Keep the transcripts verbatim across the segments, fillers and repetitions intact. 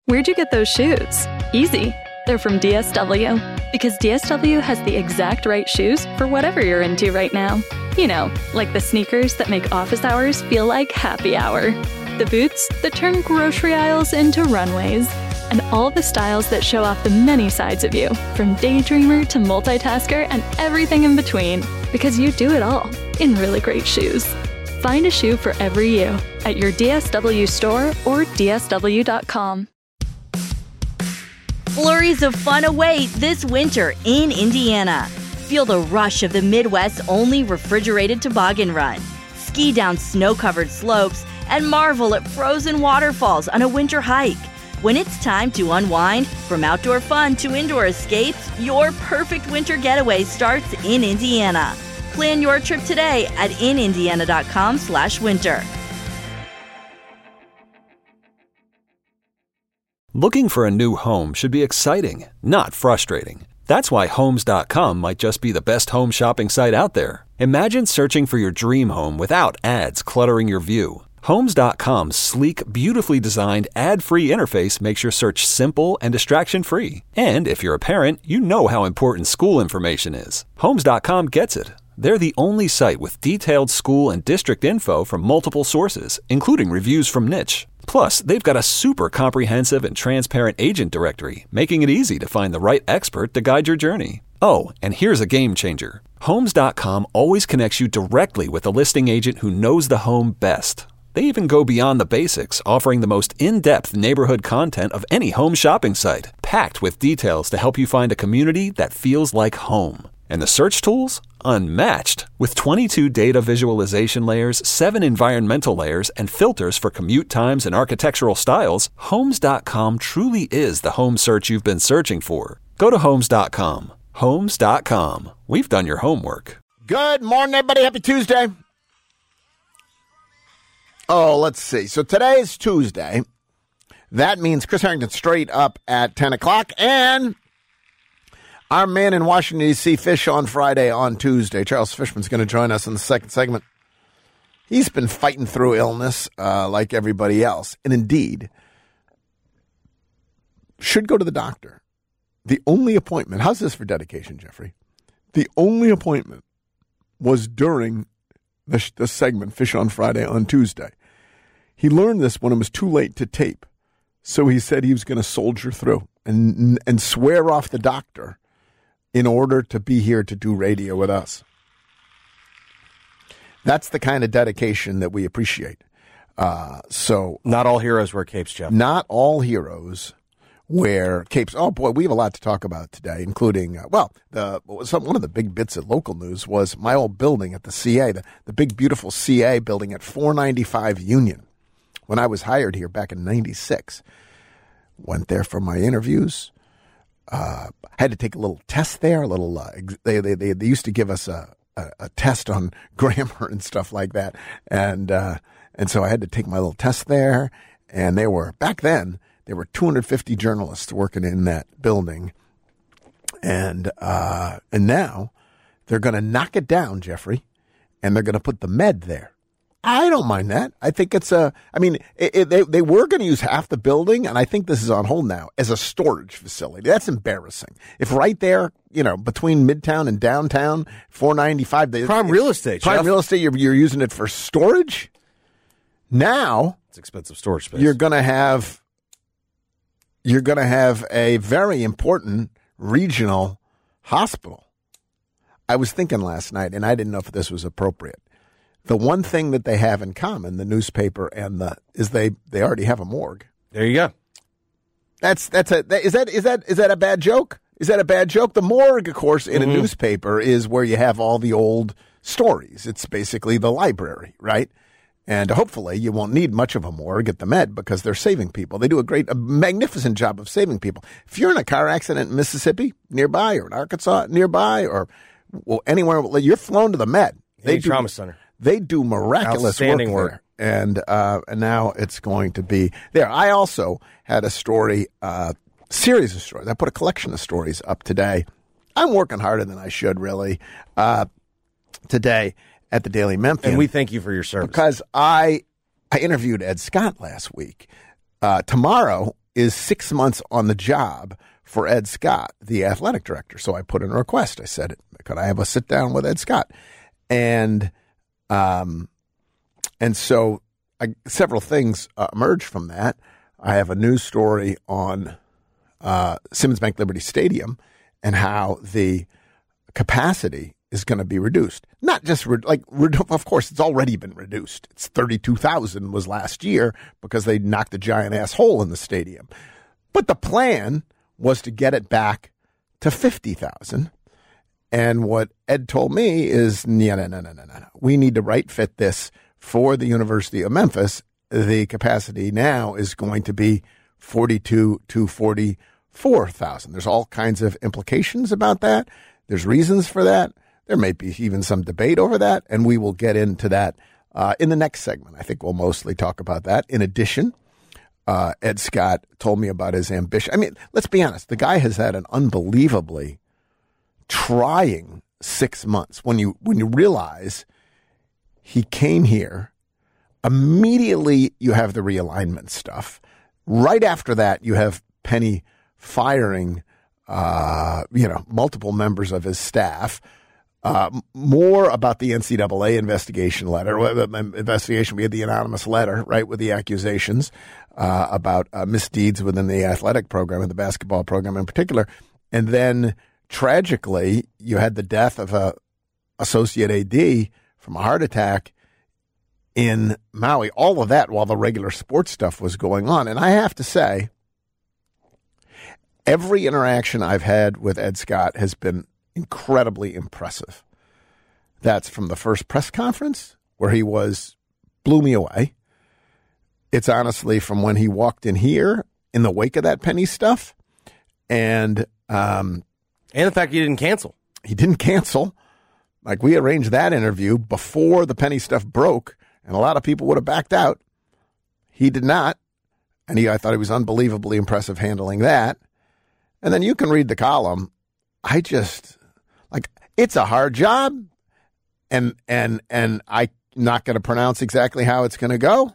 Where'd you get those shoes? Easy. They're from D S W. Because D S W has the exact right shoes for whatever you're into right now. You know, like the sneakers that make office hours feel like happy hour. The boots that turn grocery aisles into runways. And all the styles that show off the many sides of you, from daydreamer to multitasker and everything in between. Because you do it all in really great shoes. Find a shoe for every you at your D S W store or D S W dot com. Flurries of fun await this winter in Indiana. Feel the rush of the Midwest's only refrigerated toboggan run. Ski down snow-covered slopes and marvel at frozen waterfalls on a winter hike. When it's time to unwind, from outdoor fun to indoor escapes, your perfect winter getaway starts in Indiana. Plan your trip today at in indiana dot com slash winter. Looking for a new home should be exciting, not frustrating. That's why Homes dot com might just be the best home shopping site out there. Imagine searching for your dream home without ads cluttering your view. Homes dot com's sleek, beautifully designed, ad-free interface makes your search simple and distraction-free. And if you're a parent, you know how important school information is. Homes dot com gets it. They're the only site with detailed school and district info from multiple sources, including reviews from Niche. Plus, they've got a super comprehensive and transparent agent directory, making it easy to find the right expert to guide your journey. Oh, and here's a game changer. Homes dot com always connects you directly with a listing agent who knows the home best. They even go beyond the basics, offering the most in-depth neighborhood content of any home shopping site, packed with details to help you find a community that feels like home. And the search tools? Unmatched. With twenty-two data visualization layers, seven environmental layers, and filters for commute times and architectural styles, Homes dot com truly is the home search you've been searching for. Go to Homes dot com. Homes dot com. We've done your homework. Good morning, everybody. Happy Tuesday. Oh, let's see. So today is Tuesday. That means Chris Harrington straight up at ten o'clock, and our man in Washington, D C, Fish on Friday on Tuesday. Charles Fishman's going to join us in the second segment. He's been fighting through illness uh, like everybody else, and indeed should go to the doctor. The only appointment, how's this for dedication, Jeffrey? The only appointment was during the, the segment, Fish on Friday on Tuesday. He learned this when it was too late to tape, so he said he was going to soldier through and and swear off the doctor in order to be here to do radio with us. That's the kind of dedication that we appreciate. Uh, so not all heroes wear capes, Jeff. Not all heroes wear capes. Oh boy, we have a lot to talk about today, including uh, well, the some, one of the big bits of local news was my old building at the C A, the, the big beautiful C A building at four ninety-five Union. When I was hired here back in ninety-six, went there for my interviews. Uh, had to take a little test there, a little, uh, they, they, they, they used to give us a, a, a test on grammar and stuff like that. And, uh, and so I had to take my little test there. And there were, back then, there were two hundred fifty journalists working in that building. And, uh, and now they're going to knock it down, Jeffrey, and they're going to put the med there. I don't mind that. I think it's a, I mean, it, it, they, they were going to use half the building, and I think this is on hold now, as a storage facility. That's embarrassing. If right there, you know, between Midtown and downtown, four ninety-five. They, prime real estate, Prime Jeff. real estate, you're, you're using it for storage? Now, it's expensive storage space. You're going to have, you're going to have a very important regional hospital. I was thinking last night, and I didn't know if this was appropriate. The one thing that they have in common, the newspaper and the, is they, they already have a morgue. There you go. That's that's a that, is that is that is that a bad joke? Is that a bad joke? The morgue, of course, in mm-hmm. a newspaper is where you have all the old stories. It's basically the library, right? And hopefully you won't need much of a morgue at the Med because they're saving people. They do a great, a magnificent job of saving people. If you're in a car accident in Mississippi nearby or in Arkansas nearby or well, anywhere, you're flown to the Med. They do trauma center. They do miraculous work, work. There. And, uh, and now it's going to be there. I also had a story, uh, series of stories. I put a collection of stories up today. I'm working harder than I should, really, uh, today at the Daily Memphian. And we thank you for your service. Because I, I interviewed Ed Scott last week. Uh, tomorrow is six months on the job for Ed Scott, the athletic director. So I put in a request. I said, could I have a sit down with Ed Scott? And um, and so I, several things uh, emerged from that. I have a news story on uh, Simmons Bank Liberty Stadium and how the capacity is going to be reduced. Not just re- like, re- of course, it's already been reduced. It's thirty-two thousand was last year because they knocked a giant ass hole in the stadium. But the plan was to get it back to fifty thousand. And what Ed told me is, no, no, no, no, no, no. We need to right fit this for the University of Memphis. The capacity now is going to be forty-two to forty-four thousand. There's all kinds of implications about that. There's reasons for that. There may be even some debate over that, and we will get into that uh, in the next segment. I think we'll mostly talk about that. In addition, uh, Ed Scott told me about his ambition. I mean, let's be honest. The guy has had an unbelievably trying six months. When you when you realize he came here, immediately you have the realignment stuff. Right after that, you have Penny firing, uh, you know, multiple members of his staff. Uh, more about the N C double A investigation letter, investigation. We had the anonymous letter, right, with the accusations uh, about uh, misdeeds within the athletic program and the basketball program in particular. And then tragically, you had the death of a associate A D from a heart attack in Maui. All of that while the regular sports stuff was going on. And I have to say, every interaction I've had with Ed Scott has been incredibly impressive. That's from the first press conference where he was, blew me away. It's honestly from when he walked in here in the wake of that Penny stuff. And, um, and the fact he didn't cancel. He didn't cancel. Like, we arranged that interview before the Penny stuff broke, and a lot of people would have backed out. He did not. And he, I thought he was unbelievably impressive handling that. And then you can read the column. I just, like, it's a hard job, and and and I'm not going to pronounce exactly how it's going to go.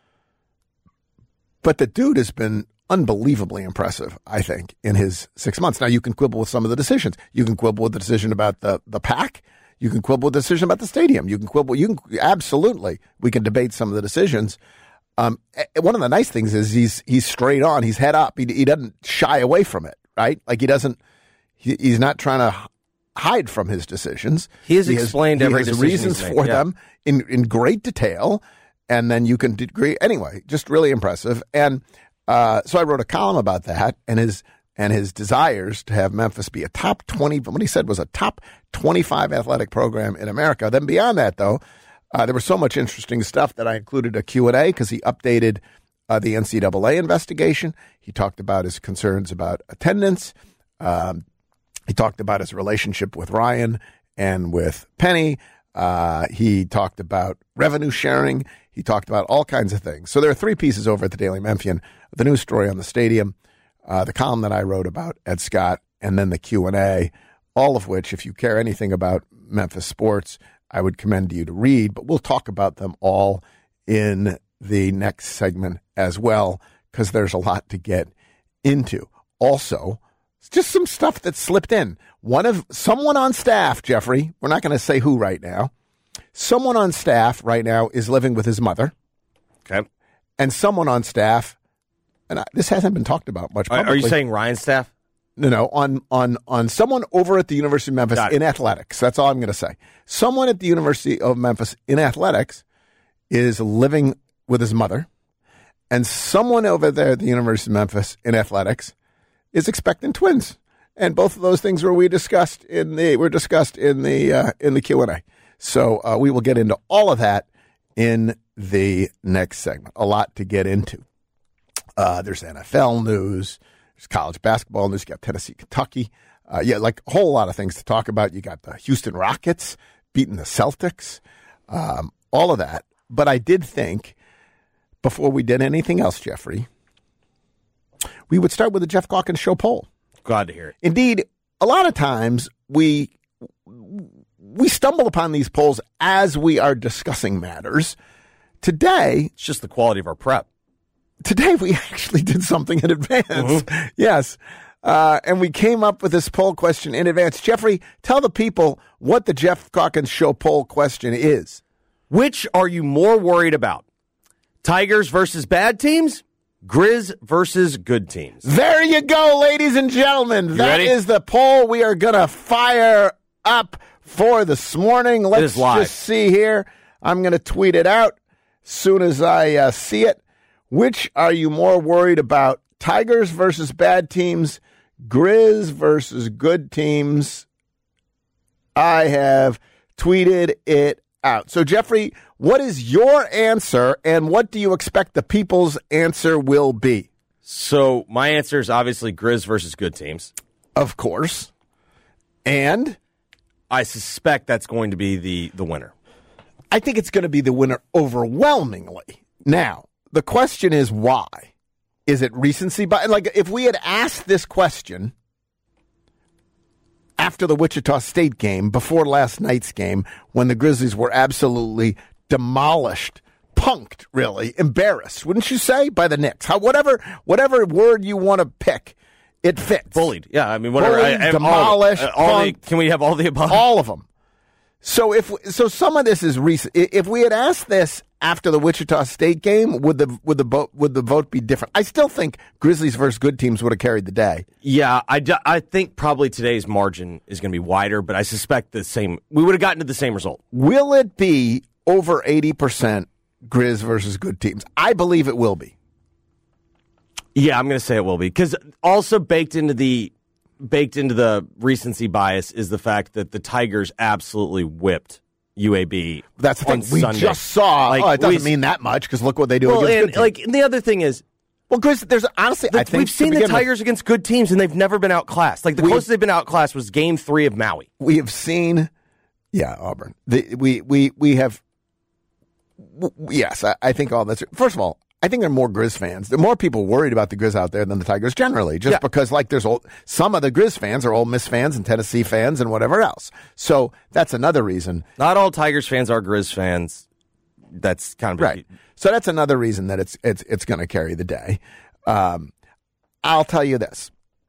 But the dude has been unbelievably impressive, I think, in his six months. Now, you can quibble with some of the decisions. You can quibble with the decision about the, the PAC. You can quibble with the decision about the stadium. You can quibble. You can absolutely. We can debate some of the decisions. Um, one of the nice things is he's he's straight on. He's head up. He, he doesn't shy away from it, right? Like, he doesn't. He, he's not trying to hide from his decisions. He has he explained has, every he has decision reasons he's made, for yeah. them in in great detail, and then you can agree. Anyway, just really impressive. And uh, so I wrote a column about that and his and his desires to have Memphis be a top twenty. What he said was a top twenty-five athletic program in America. Then beyond that, though, uh, there was so much interesting stuff that I included a Q and A because he updated uh, the N C double A investigation. He talked about his concerns about attendance. Um, he talked about his relationship with Ryan and with Penny. Uh, he talked about revenue sharing. He talked about all kinds of things. So there are three pieces over at the Daily Memphian: the news story on the stadium, uh, the column that I wrote about Ed Scott, and then the Q and A, all of which, if you care anything about Memphis sports, I would commend you to read. But we'll talk about them all in the next segment as well, because there's a lot to get into. Also, just some stuff that slipped in. One of someone on staff, Jeffrey, we're not going to say who right now. Someone on staff right now is living with his mother. Okay. And someone on staff, and I, this hasn't been talked about much publicly. Are you saying Ryan's staff? No, no, on on on someone over at the University of Memphis in athletics. That's all I'm going to say. Someone at the University of Memphis in athletics is living with his mother, and someone over there at the University of Memphis in athletics is expecting twins. And both of those things were we discussed in the were discussed in the uh, in the Q and A. So uh, we will get into all of that in the next segment. A lot to get into. Uh, there's N F L news. There's college basketball news. You got Tennessee, Kentucky. Uh, yeah, like a whole lot of things to talk about. You got the Houston Rockets beating the Celtics. Um, all of that. But I did think, before we did anything else, Jeffrey, we would start with the Jeff Calkins Show poll. Glad to hear it. Indeed, a lot of times we we stumble upon these polls as we are discussing matters. Today, It's just the quality of our prep. today we actually did something in advance. Mm-hmm. Yes. Uh, and we came up with this poll question in advance. Jeffrey, tell the people what the Jeff Calkins Show poll question is. Which are you more worried about? Tigers versus bad teams? Grizz versus good teams? There you go, ladies and gentlemen. You that ready? is the poll we are going to fire up for this morning. Let's is live. just see here. I'm going to tweet it out as soon as I uh, see it. Which are you more worried about? Tigers versus bad teams? Grizz versus good teams? I have tweeted it out. So, Jeffrey, what is your answer, and what do you expect the people's answer will be? So, my answer is obviously Grizz versus good teams. Of course. And? I suspect that's going to be the, the winner. I think it's going to be the winner overwhelmingly. Now, the question is why? Is it recency bias? Like, if we had asked this question after the Wichita State game, before last night's game, when the Grizzlies were absolutely demolished, punked, really, embarrassed, wouldn't you say, by the Knicks? How, whatever, whatever word you want to pick, it fits. Bullied. Yeah, I mean, whatever. Bullied, I, I, demolished, all, all the, punked, can we have all the above? all of them. So if so, some of this is recent. If we had asked this after the Wichita State game, would the would the vote would the vote be different? I still think Grizzlies versus good teams would have carried the day. Yeah, I, I think probably today's margin is going to be wider, but I suspect the same. We would have gotten to the same result. Will it be over eighty percent Grizz versus good teams? I believe it will be. Yeah, I'm going to say it will be, because also baked into the baked into the recency bias is the fact that the Tigers absolutely whipped U A B. That's the on thing. We Sunday. just saw. Like, oh, it doesn't we, mean that much because look what they do well, against and, good teams. like, and the other thing is, well, Grizz, there's honestly, the, I think we've seen the Tigers with, against good teams, and they've never been outclassed. Like the closest they've been outclassed was Game Three of Maui. We have seen, yeah, Auburn. The, we we we have. W- yes, I, I think all that's. First of all, I think there are more Grizz fans. There are more people worried about the Grizz out there than the Tigers generally, just yeah. because like there's old, some of the Grizz fans are Ole Miss fans and Tennessee fans and whatever else. So that's another reason. Not all Tigers fans are Grizz fans. That's kind of right. So that's another reason that it's it's it's going to carry the day. Um, I'll tell you this.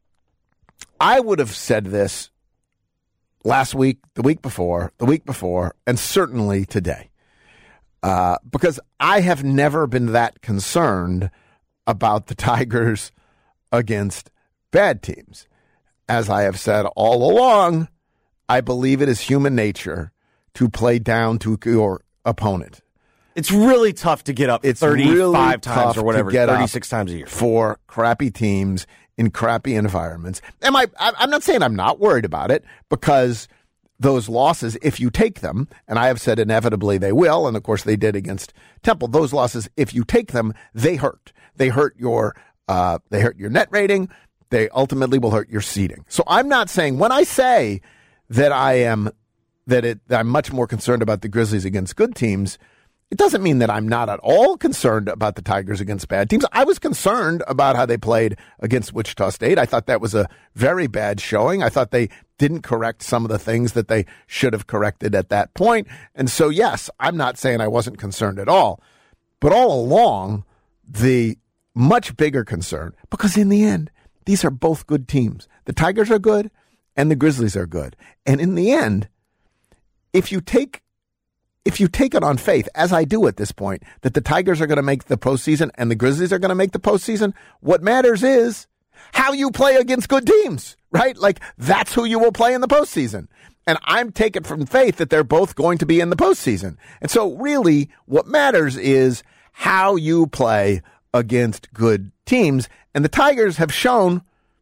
I would have said this last week, the week before, the week before, and certainly today. Uh, because I have never been that concerned about the Tigers against bad teams. As I have said all along, I believe it is human nature to play down to your opponent. It's really tough to get up it's thirty-five really times or whatever, thirty-six times a year. For crappy teams in crappy environments. Am I, I'm not saying I'm not worried about it, because those losses, if you take them, and I have said inevitably they will, and of course they did against Temple, those losses, if you take them, they hurt. They hurt your uh, they hurt your net rating. They ultimately will hurt your seeding. So I'm not saying, when I say that I am that it that I'm much more concerned about the Grizzlies against good teams, it doesn't mean that I'm not at all concerned about the Tigers against bad teams. I was concerned about how they played against Wichita State. I thought that was a very bad showing. I thought they didn't correct some of the things that they should have corrected at that point. And so, yes, I'm not saying I wasn't concerned at all. But all along, the much bigger concern, because in the end, these are both good teams. The Tigers are good and the Grizzlies are good. And in the end, if you take If you take it on faith, as I do at this point, that the Tigers are going to make the postseason and the Grizzlies are going to make the postseason, what matters is how you play against good teams, right? Like, that's who you will play in the postseason. And I'm taking from faith that they're both going to be in the postseason. And so really what matters is how you play against good teams. And the Tigers have shown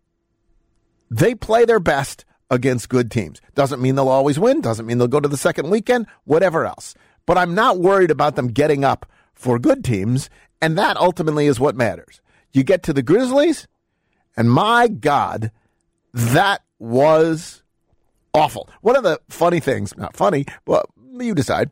they play their best against good teams. Doesn't mean they'll always win. Doesn't mean they'll go to the second weekend, whatever else. But I'm not worried about them getting up for good teams, and that ultimately is what matters. You get to the Grizzlies, and my God, that was awful. One of the funny things, not funny, but you decide.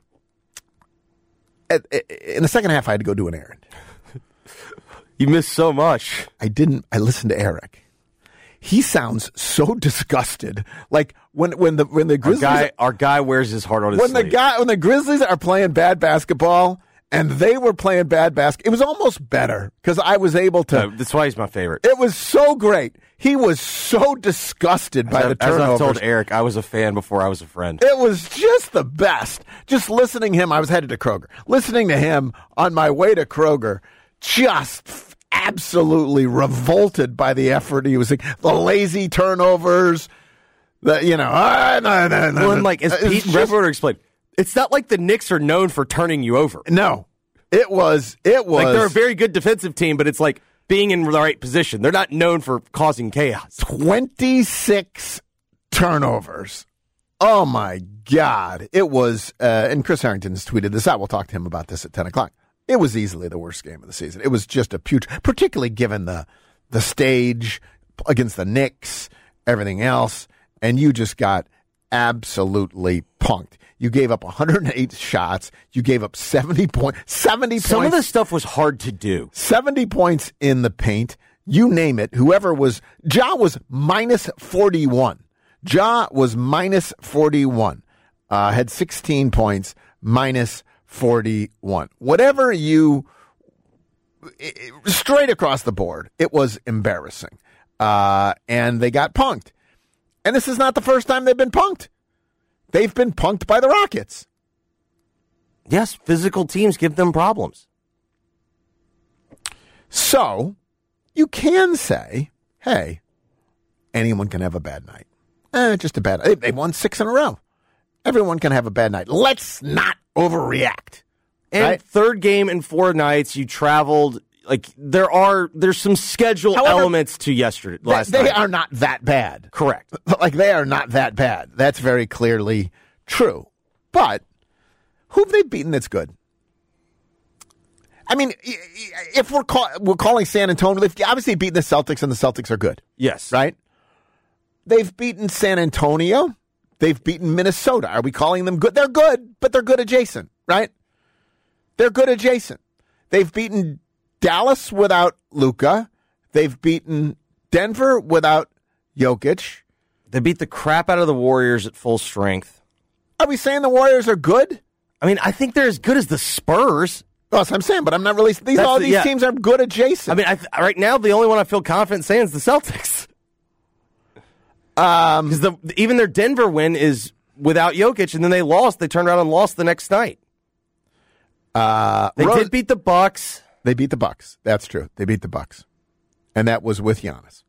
In the second half, I had to go do an errand. You missed so much. I didn't. I listened to Eric. He sounds so disgusted. Like when when the when the Grizzlies our guy, our guy wears his heart on his when sleeve. the guy when the Grizzlies are playing bad basketball and they were playing bad basketball. It was almost better because I was able to. No, that's why he's my favorite. It was so great. He was so disgusted by as the I, turnovers. As I've told Eric, I was a fan before I was a friend. It was just the best. Just listening to him, I was headed to Kroger. Listening to him on my way to Kroger, just absolutely revolted by the effort he was like, the lazy turnovers, the you know, ah, no, no, no, well, and like as Pete Revoter explained, it's not like the Knicks are known for turning you over. No, it was it was like they're a very good defensive team, but it's like being in the right position. They're not known for causing chaos. twenty-six turnovers. Oh my God! It was, uh, and Chris Harrington's tweeted this out. We'll talk to him about this at ten o'clock. It was easily the worst game of the season. It was just a putrid, particularly given the the stage against the Knicks, everything else, and you just got absolutely punked. You gave up one hundred eight shots. You gave up seventy points. seventy Some points. of this stuff was hard to do. seventy points in the paint. You name it. Whoever was, Ja was minus forty-one. Ja was minus forty-one. Uh, had sixteen points, minus forty-one. Whatever you, it, straight across the board, it was embarrassing. Uh, and they got punked. And this is not the first time they've been punked. They've been punked by the Rockets. Yes, physical teams give them problems. So, you can say, hey, anyone can have a bad night. Eh, just a bad night. They won six in a row. Everyone can have a bad night. Let's not overreact. And right? third game in four nights, you traveled. Like, there are, there's some schedule However, elements to yesterday, last they, they night. are not that bad. Correct. Like, they are not that bad. That's very clearly true. But who have they beaten that's good? I mean, if we're call, we're calling San Antonio, they've obviously beaten the Celtics, and the Celtics are good. Yes. Right? They've beaten San Antonio. They've beaten Minnesota. Are we calling them good? They're good, but they're good adjacent, right? They're good adjacent. They've beaten Dallas without Luka. They've beaten Denver without Jokic. They beat the crap out of the Warriors at full strength. Are we saying the Warriors are good? I mean, I think they're as good as the Spurs. Well, that's what I'm saying, but I'm not really. These That's all the- these yeah. teams are good adjacent. I mean, I th- right now, the only one I feel confident saying is the Celtics. um, Because the, even their Denver win is without Jokic, and then they lost. They turned around and lost the next night. uh, They Rose- did beat the Bucks. They beat the Bucks. That's true. They beat the Bucks, and that was with Giannis.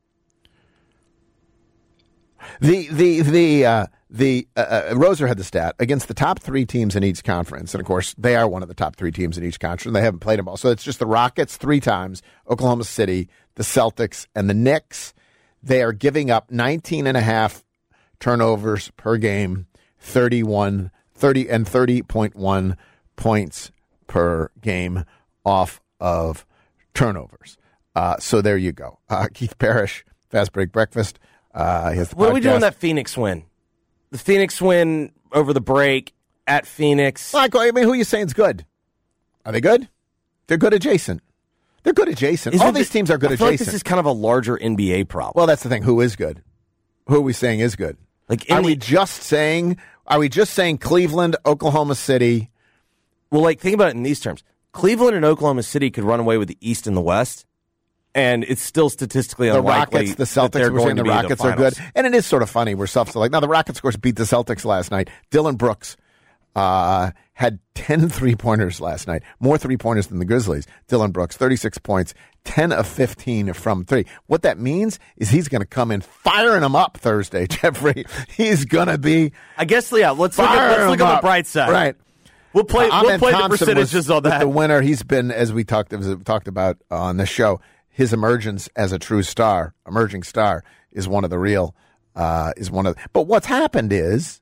The the the uh, the uh, uh, Roser had the stat against the top three teams in each conference, and of course they are one of the top three teams in each conference. They haven't played them all, so it's just the Rockets three times, Oklahoma City, the Celtics, and the Knicks. They are giving up nineteen and a half turnovers per game, thirty-one, thirty and thirty point one points per game off of turnovers. Uh, so there you go. Uh, Keith Parrish, Fast Break Breakfast. Uh, he has the What are we doing podcast. that Phoenix win? The Phoenix win over the break at Phoenix. Like, I mean, who are you saying is good? Are they good? They're good adjacent. They're good adjacent. Isn't All these it- teams are good I feel adjacent. like this is kind of a larger N B A problem. Well, that's the thing. Who is good? Who are we saying is good? Like in Are the- we just saying? Are we just saying Cleveland, Oklahoma City? Well, like, think about it in these terms. Cleveland and Oklahoma City could run away with the East and the West, and it's still statistically The unlikely Rockets, the that they're Celtics. We're saying going to the be Rockets the are good, finals. and it is sort of funny. We're self like now. The Rockets, of course, beat the Celtics last night. Dylan Brooks uh, had ten three-pointers last night, more three-pointers than the Grizzlies. Dylan Brooks, thirty-six points, ten of fifteen from three. What that means is he's going to come in firing them up Thursday, Jeffrey. He's going to be I guess, yeah, let's look, at, firing let's look them on the up. bright side. Right. We'll play, Uh, we'll Ahmed play the Thompson percentages was on that. The winner, he's been, as we talked, as we talked about on the show, his emergence as a true star, emerging star, is one of the real, uh, is one of. But what's happened is,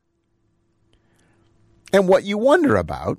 and what you wonder about,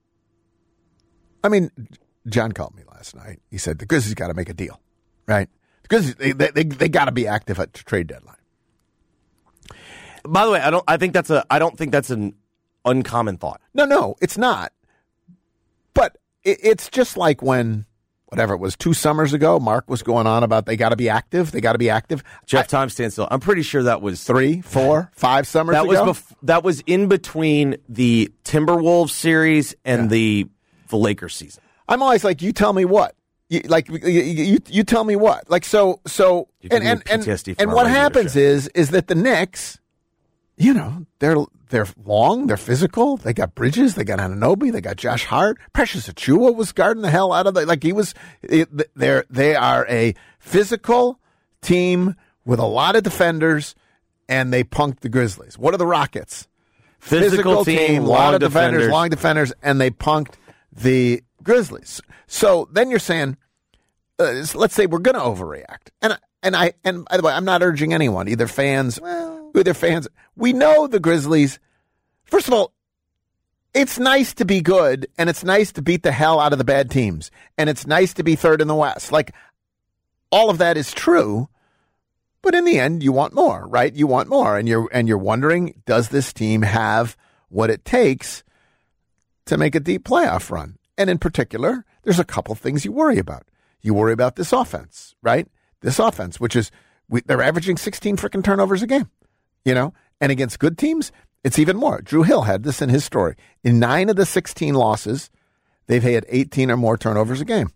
I mean, John called me last night. He said the Grizzlies got to make a deal, right? The Grizzlies, they they, they, they got to be active at the trade deadline. By the way, I don't. I think that's a. I don't think that's an uncommon thought. No, no, it's not. But it, it's just like when, whatever it was, two summers ago, Mark was going on about they got to be active. They got to be active. Jeff, I- time stands still. I'm pretty sure that was three, four, five summers that was ago. bef- that was in between the Timberwolves series and Yeah. the the Lakers season. I'm always like, you tell me what. You, like you, you, you tell me what. Like so, so, and and and, and what happens is is that the Knicks, you know, they're they're long, they're physical. They got Bridges, they got Anunoby, they got Josh Hart. Precious Achiuwa was guarding the hell out of the like he was. They're they are a physical team with a lot of defenders, and they punked the Grizzlies. What are the Rockets? Physical, physical team, team, a lot of defenders, defenders, long defenders, and they punked the Grizzlies. So then you're saying, uh, let's say we're going to overreact, and and I and by the way, I'm not urging anyone, either fans, well, either fans. We know the Grizzlies. First of all, it's nice to be good, and it's nice to beat the hell out of the bad teams, and it's nice to be third in the West. Like all of that is true, but in the end, you want more, right? You want more, and you're and you're wondering, does this team have what it takes to make a deep playoff run? And in particular, there's a couple things you worry about. You worry about this offense, right? This offense, which is, we, they're averaging sixteen freaking turnovers a game, you know? And against good teams, it's even more. Drew Hill had this in his story. In nine of the sixteen losses, they've had eighteen or more turnovers a game.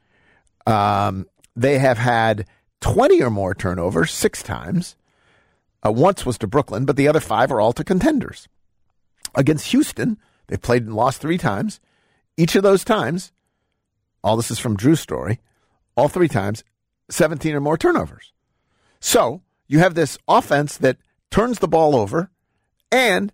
Um, they have had twenty or more turnovers six times. Uh, once was to Brooklyn, but the other five are all to contenders. Against Houston, they've played and lost three times. Each of those times, all this is from Drew's story, all three times, seventeen or more turnovers. So you have this offense that turns the ball over and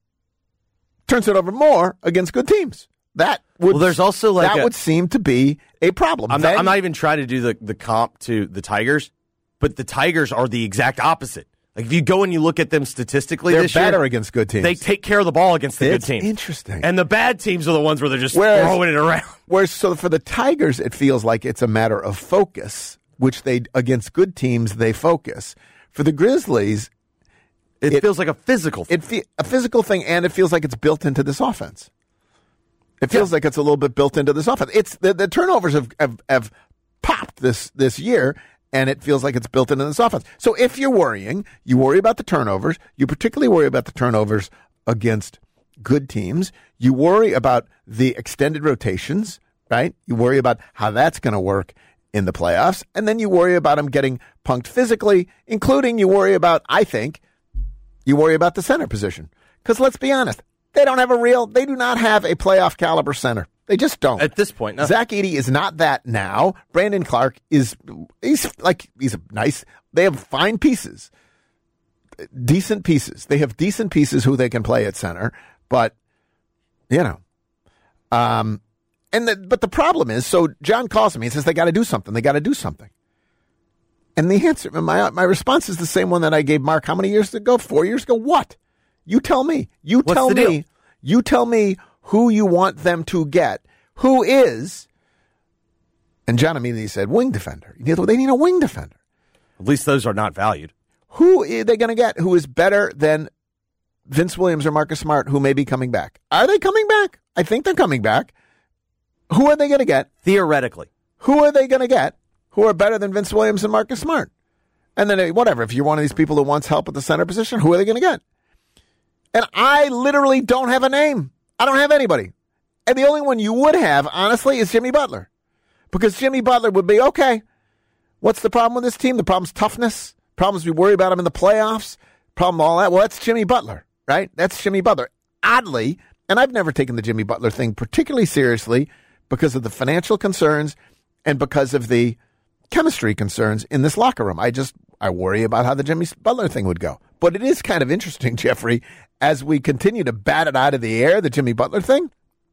turns it over more against good teams. That would, well, there's also like that a, would seem to be a problem. I'm, then, not, I'm not even trying to do the, the comp to the Tigers, but the Tigers are the exact opposite. Like if you go and you look at them statistically, they're this better year, against good teams. They take care of the ball against the it's good teams. Interesting. And the bad teams are the ones where they're just whereas, throwing it around. Whereas, so for the Tigers, it feels like it's a matter of focus, which they against good teams they focus. For the Grizzlies, it, it feels like a physical thing. It fe- a physical thing, and it feels like it's built into this offense. It feels yeah. like it's a little bit built into this offense. It's the, the turnovers have, have have popped this this year. And it feels like it's built into this offense. So if you're worrying, you worry about the turnovers. You particularly worry about the turnovers against good teams. You worry about the extended rotations, right? You worry about how that's going to work in the playoffs. And then you worry about them getting punked physically, including you worry about, I think, you worry about the center position. Because let's be honest, they don't have a real, they do not have a playoff caliber center. They just don't. At this point, no. Zach Edey is not that now. Brandon Clark is, he's like, he's a nice, they have fine pieces, decent pieces. They have decent pieces who they can play at center, but, you know. Um, and the, but the problem is, so John calls me and says, they got to do something. They got to do something. And the answer, my, my response is the same one that I gave Mark how many years ago? Four years ago? What? You tell me. You What's tell the me. deal? You tell me who you want them to get. Who is, and John immediately said, wing defender. They need a wing defender. At least those are not valued. Who are they going to get who is better than Vince Williams or Marcus Smart, who may be coming back? Are they coming back? I think they're coming back. Who are they going to get? Theoretically. Who are they going to get who are better than Vince Williams and Marcus Smart? And then whatever, if you're one of these people who wants help at the center position, who are they going to get? And I literally don't have a name. I don't have anybody. And the only one you would have, honestly, is Jimmy Butler. Because Jimmy Butler would be, okay, what's the problem with this team? The problem's toughness. Problems we worry about him in the playoffs. Problem all that. Well, that's Jimmy Butler, right? That's Jimmy Butler. Oddly, and I've never taken the Jimmy Butler thing particularly seriously because of the financial concerns and because of the chemistry concerns in this locker room. I just, I worry about how the Jimmy Butler thing would go. But it is kind of interesting, Jeffrey, as we continue to bat it out of the air, the Jimmy Butler thing.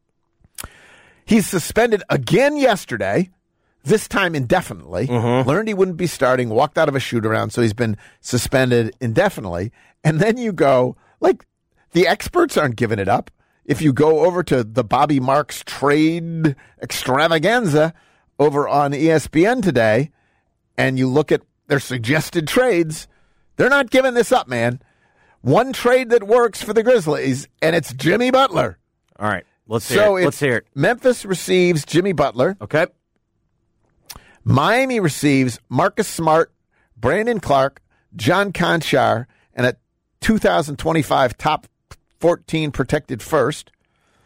He's suspended again yesterday, this time indefinitely. Mm-hmm. Learned he wouldn't be starting, walked out of a shoot-around, so he's been suspended indefinitely. And then you go, like, the experts aren't giving it up. If you go over to the Bobby Marks trade extravaganza over on E S P N today, and you look at their suggested trades, they're not giving this up, man. One trade that works for the Grizzlies, and it's Jimmy Butler. All right. Let's hear so it. Let's hear it. Memphis receives Jimmy Butler. Okay. Miami receives Marcus Smart, Brandon Clark, John Konchar, and a two thousand twenty-five top fourteen protected first.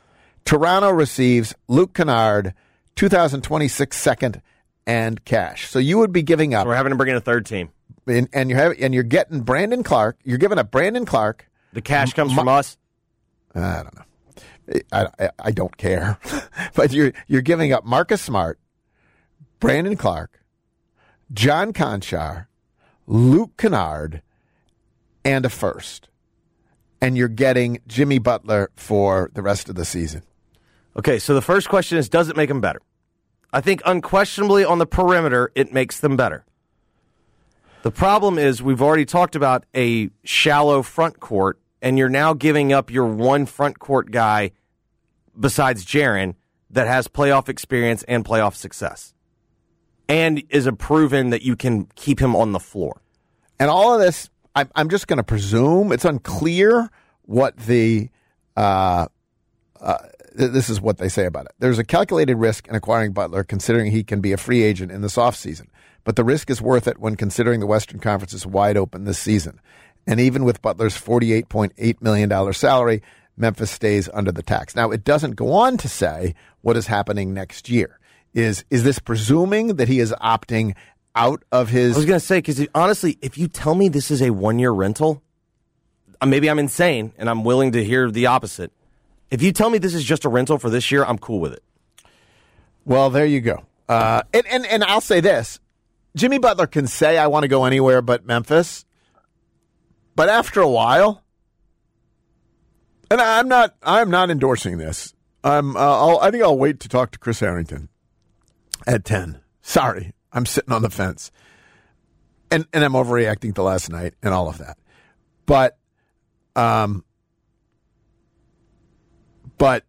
Toronto receives Luke Kennard, two thousand twenty-six second, and cash. So you would be giving up. So we're having to bring in a third team. And, and, you're having, and you're getting Brandon Clark. You're giving up Brandon Clark. The cash comes m- from us? I don't know. I, I, I don't care. But you're you're giving up Marcus Smart, Brandon Clark, John Conchar, Luke Kennard, and a first. And you're getting Jimmy Butler for the rest of the season. Okay, so the first question is, does it make them better? I think unquestionably on the perimeter, it makes them better. The problem is we've already talked about a shallow front court, and you're now giving up your one front court guy besides Jaren that has playoff experience and playoff success and is a proven that you can keep him on the floor. And all of this, I'm, I'm just going to presume, it's unclear what the, uh, uh, th- this is what they say about it. There's a calculated risk in acquiring Butler considering he can be a free agent in this offseason. But the risk is worth it when considering the Western Conference is wide open this season. And even with Butler's forty-eight point eight million dollars salary, Memphis stays under the tax. Now, it doesn't go on to say what is happening next year. Is is this presuming that he is opting out of his... I was going to say, because honestly, if you tell me this is a one-year rental, maybe I'm insane, and I'm willing to hear the opposite. If you tell me this is just a rental for this year, I'm cool with it. Well, there you go. Uh, and, and, and I'll say this. Jimmy Butler can say, I want to go anywhere but Memphis. But after a while, and I'm not, I'm not endorsing this. I'm, uh, I'll, I think I'll wait to talk to Chris Harrington at ten. Sorry, I'm sitting on the fence, and and I'm overreacting to last night and all of that. But, um, but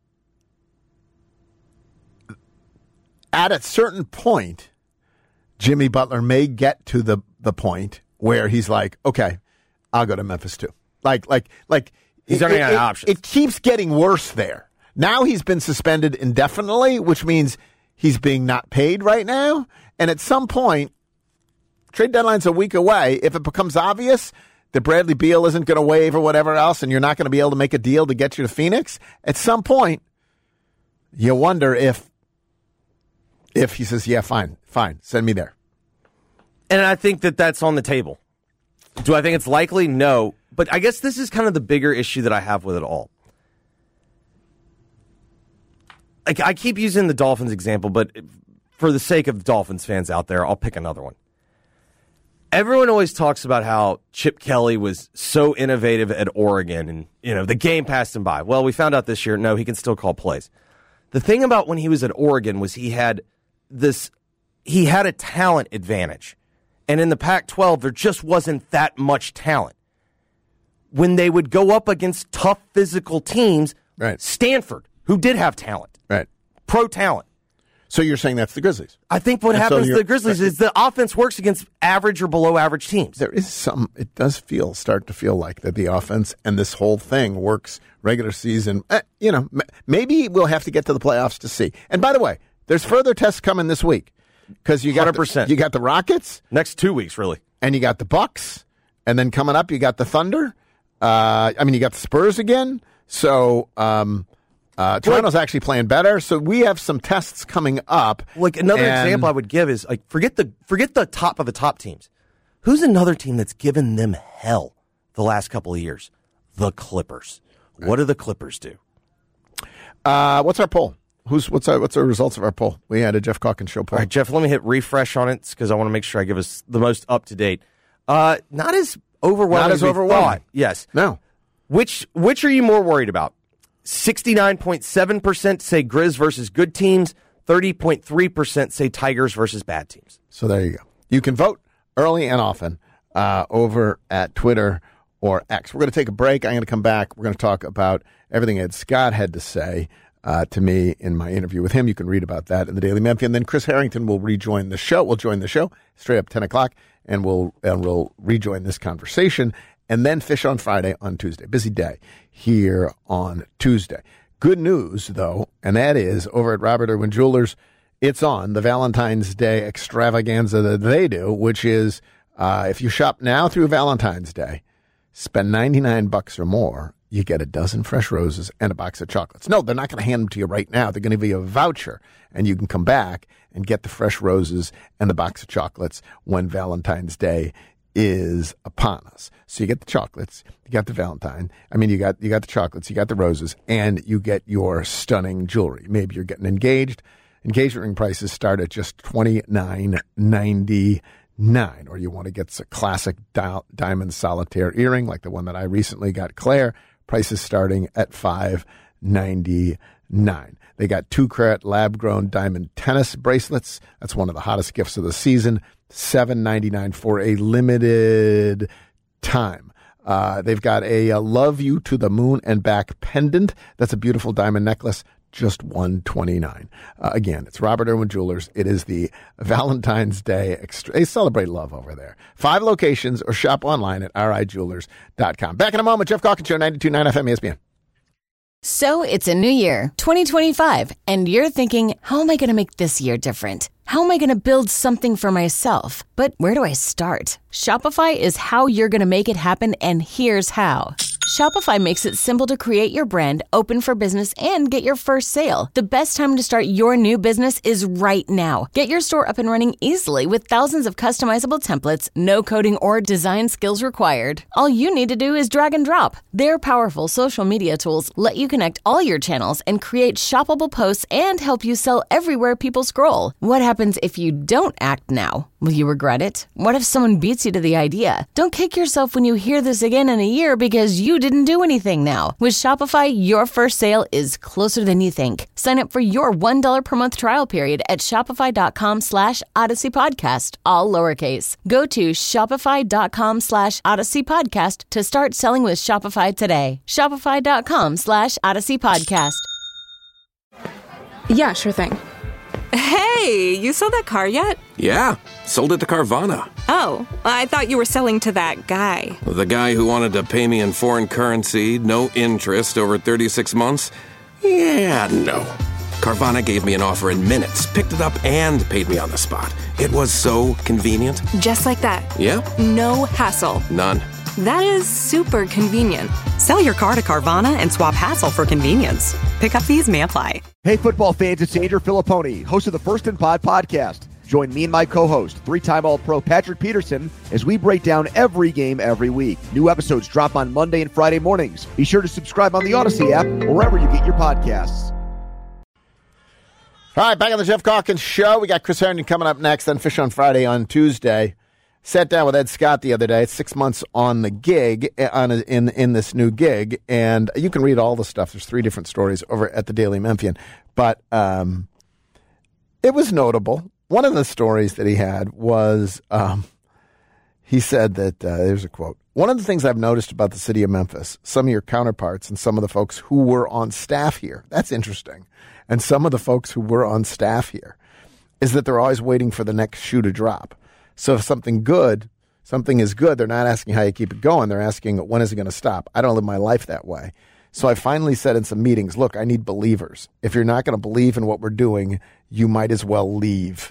at a certain point, Jimmy Butler may get to the the point where he's like, okay, I'll go to Memphis too. Like, like, like he's running out of options. It keeps getting worse there. Now he's been suspended indefinitely, which means he's being not paid right now. And at some point, trade deadline's a week away. If it becomes obvious that Bradley Beal isn't going to waive or whatever else, and you're not going to be able to make a deal to get you to Phoenix, at some point, you wonder if if he says, yeah, fine, fine, send me there. And I think that that's on the table. Do I think it's likely? No. But I guess this is kind of the bigger issue that I have with it all. Like, I keep using the Dolphins example, but for the sake of Dolphins fans out there, I'll pick another one. Everyone always talks about how Chip Kelly was so innovative at Oregon and, you know, the game passed him by. Well, we found out this year, no, he can still call plays. The thing about when he was at Oregon was he had this, he had a talent advantage. And in the Pac twelve, there just wasn't that much talent. When they would go up against tough physical teams, right. Stanford, who did have talent, right, pro talent. So you're saying that's the Grizzlies? I think what and happens so to the Grizzlies is the offense works against average or below average teams. There is some, it does feel, start to feel like that the offense and this whole thing works regular season. Eh, you know, m- maybe we'll have to get to the playoffs to see. And by the way, there's further tests coming this week. Because you got one hundred percent. The, you got the Rockets. Next two weeks, really. And you got the Bucks. And then coming up, you got the Thunder. Uh, I mean, you got the Spurs again. So um, uh, Toronto's like, actually playing better. So we have some tests coming up. Like another and, example I would give is like forget the forget the top of the top teams. Who's another team that's given them hell the last couple of years? The Clippers. Right. What do the Clippers do? Uh, what's our poll? Who's what's our what's our results of our poll? We had a Jeff Calkins show poll. All right, Jeff, let me hit refresh on it because I want to make sure I give us the most up to date. Uh, not as overwhelming. Not as, as overwhelming. Thought. Yes. No. Which which are you more worried about? Sixty-nine point seven percent say Grizz versus good teams. Thirty point three percent say Tigers versus bad teams. So there you go. You can vote early and often uh, over at Twitter or X. We're going to take a break. I'm going to come back. We're going to talk about everything Ed Scott had to say Uh, to me in my interview with him. You can read about that in the Daily Memphian. Then Chris Harrington will rejoin the show. We'll join the show straight up ten o'clock, and we'll and we'll rejoin this conversation. And then Fish on Friday on Tuesday. Busy day here on Tuesday. Good news, though, and that is over at Robert Irwin Jewelers, it's on the Valentine's Day extravaganza that they do, which is uh, if you shop now through Valentine's Day, spend ninety-nine bucks or more, you get a dozen fresh roses and a box of chocolates. No, they're not going to hand them to you right now. They're going to give you a voucher, and you can come back and get the fresh roses and the box of chocolates when Valentine's Day is upon us. So you get the chocolates, you got the Valentine. I mean, you got you got the chocolates, you got the roses, and you get your stunning jewelry. Maybe you're getting engaged. Engagement ring prices start at just twenty-nine ninety-nine, or you want to get a classic di- diamond solitaire earring like the one that I recently got Claire. Prices starting at five ninety-nine. They got two-carat lab-grown diamond tennis bracelets. That's one of the hottest gifts of the season. seven ninety-nine for a limited time. Uh, they've got a, a Love You to the Moon and Back pendant. That's a beautiful diamond necklace. Just one twenty-nine. Uh, again, it's Robert Irwin Jewelers. It is the Valentine's Day extra. They celebrate love over there. Five locations, or shop online at r i jewelers dot com. Back in a moment. Jeff Calkins Show, ninety-two point nine F M E S P N. So it's a new year, twenty twenty-five, and you're thinking, how am I going to make this year different? How am I going to build something for myself? But where do I start? Shopify is how you're going to make it happen, and here's how. Shopify makes it simple to create your brand, open for business, and get your first sale. The best time to start your new business is right now. Get your store up and running easily with thousands of customizable templates, no coding or design skills required. All you need to do is drag and drop. Their powerful social media tools let you connect all your channels and create shoppable posts and help you sell everywhere people scroll. What happens if you don't act now? Will you regret it? What if someone beats you to the idea? Don't kick yourself when you hear this again in a year because you didn't do anything now. With Shopify, your first sale is closer than you think. Sign up for your one dollar per month trial period at shopify.com slash Odyssey Podcast, all lowercase. Go to shopify.com slash Odyssey Podcast to start selling with Shopify today. Shopify.com slash Odyssey Podcast. Yeah, sure thing. Hey, you sold that car yet? Yeah, sold it to Carvana. Oh, I thought you were selling to that guy. The guy who wanted to pay me in foreign currency, no interest, over thirty-six months? Yeah, no. Carvana gave me an offer in minutes, picked it up, and paid me on the spot. It was so convenient. Just like that. Yeah. No hassle. None. That is super convenient. Sell your car to Carvana and swap hassle for convenience. Pickup fees may apply. Hey, football fans, it's Andrew Filipponi, host of the First and Pod podcast. Join me and my co-host, three-time All-Pro Patrick Peterson, as we break down every game every week. New episodes drop on Monday and Friday mornings. Be sure to subscribe on the Odyssey app or wherever you get your podcasts. All right, back on the Jeff Calkins Show. We got Chris Herndon coming up next, then Fish on Friday on Tuesday. Sat down with Ed Scott the other day. It's six months on the gig, on a, in in this new gig, and you can read all the stuff. There's three different stories over at the Daily Memphian, but um, it was notable. One of the stories that he had was um, he said that, uh, there's a quote, one of the things I've noticed about the city of Memphis, some of your counterparts and some of the folks who were on staff here, that's interesting, and some of the folks who were on staff here, is that they're always waiting for the next shoe to drop. So if something good, something is good, they're not asking how you keep it going. They're asking, when is it going to stop? I don't live my life that way. So I finally said in some meetings, look, I need believers. If you're not going to believe in what we're doing, you might as well leave.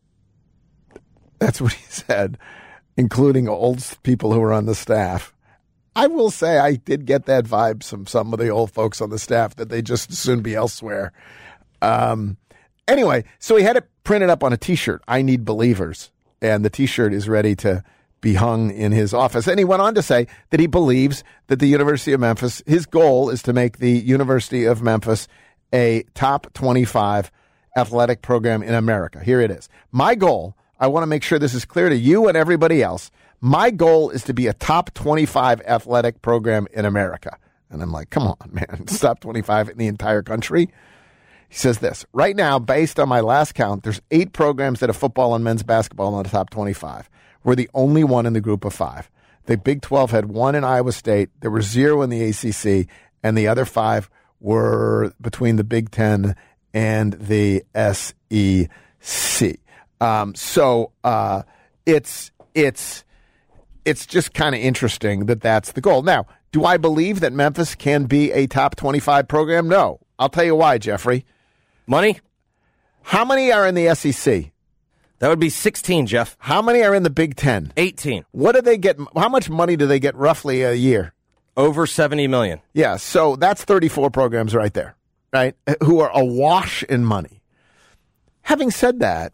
That's what he said, including old people who were on the staff. I will say I did get that vibe from some of the old folks on the staff that they just as soon be elsewhere. Um, anyway, so he had it printed up on a T-shirt, I need believers. And the T-shirt is ready to be hung in his office. And he went on to say that he believes that the University of Memphis, his goal is to make the University of Memphis a top twenty-five athletic program in America. Here it is. My goal, I want to make sure this is clear to you and everybody else. My goal is to be a top twenty-five athletic program in America. And I'm like, come on, man, it's top twenty-five in the entire country. He says this, right now, based on my last count, there's eight programs that have football and men's basketball in the top twenty-five. We're the only one in the group of five. The Big twelve had one in Iowa State. There were zero in the A C C, and the other five were between the Big Ten and the S E C. Um, so uh, it's it's it's just kind of interesting that that's the goal. Now, do I believe that Memphis can be a top twenty-five program? No. I'll tell you why, Jeffrey. Money? How many are in the S E C? That would be sixteen, Jeff. How many are in the Big Ten? eighteen. What do they get? How much money do they get roughly a year? Over seventy million. Yeah, so that's thirty-four programs right there, right, who are awash in money. Having said that,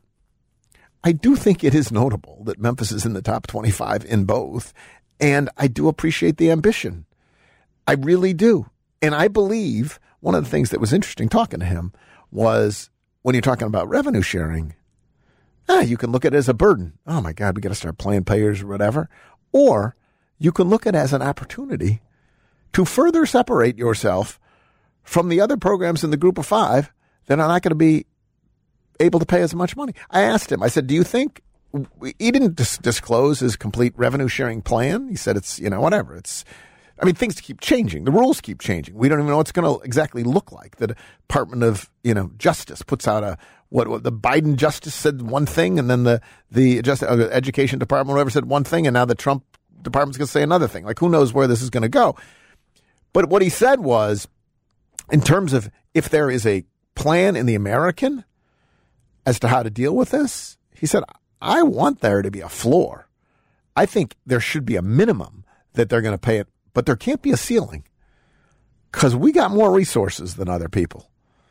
I do think it is notable that Memphis is in the top twenty-five in both, and I do appreciate the ambition. I really do. And I believe one of the things that was interesting talking to him was when you're talking about revenue sharing, ah, you can look at it as a burden. Oh, my God, we got to start playing players or whatever. Or you can look at it as an opportunity to further separate yourself from the other programs in the group of five that are not going to be able to pay as much money. I asked him, I said, do you think, he didn't dis- disclose his complete revenue sharing plan. He said it's, you know, whatever. It's, I mean, things keep changing. The rules keep changing. We don't even know what it's going to exactly look like. The Department of, you know, Justice puts out a, what, what the Biden Justice said one thing, and then the, the just, uh, Education Department, whatever, said one thing, and now the Trump Department's going to say another thing. Like, who knows where this is going to go? But what he said was, in terms of if there is a plan in the American as to how to deal with this, he said, I want there to be a floor. I think there should be a minimum that they're going to pay it, but there can't be a ceiling because we got more resources than other people.